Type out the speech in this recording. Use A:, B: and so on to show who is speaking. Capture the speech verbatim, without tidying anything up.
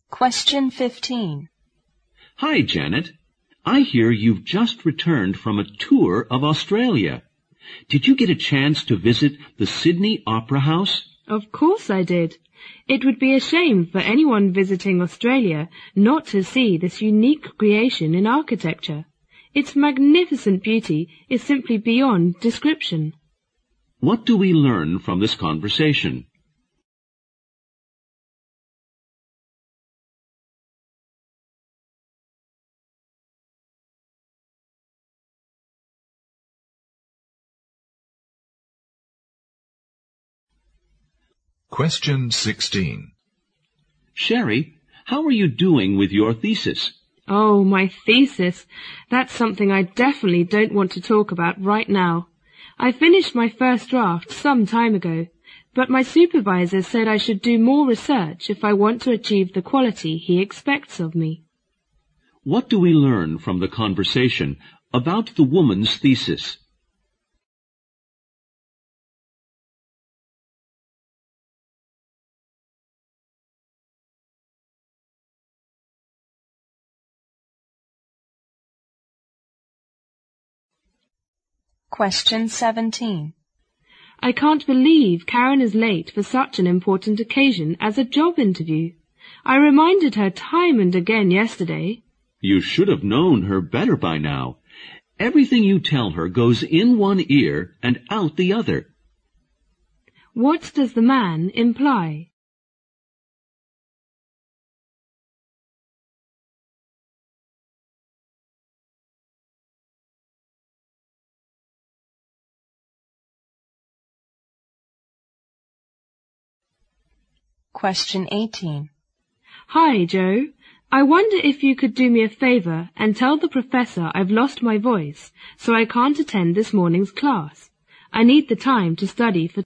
A: Question fifteen.
B: Hi, Janet. I hear you've just returned from a tour of Australia. Did you get a chance to visit the Sydney Opera House?
C: Of course I did. It would be a shame for anyone visiting Australia not to see this unique creation in architecture. Its magnificent beauty is simply beyond description.
B: What do we learn from this conversation?
D: Question sixteen.
B: Sherry, how are you doing with your thesis?
C: Oh, my thesis. That's something I definitely don't want to talk about right now. I finished my first draft some time ago, but my supervisor said I should do more research if I want to achieve the quality he expects of me.
B: What do we learn from the conversation about the woman's thesis?
A: Question seventeen.
C: I can't believe Karen is late for such an important occasion as a job interview. I reminded her time and again yesterday.
B: You should have known her better by now. Everything you tell her goes in one ear and out the other.
C: What does the man imply?
A: Question eighteen.
C: Hi, Joe. I wonder if you could do me a favor and tell the professor I've lost my voice, so I can't attend this morning's class. I need the time to study for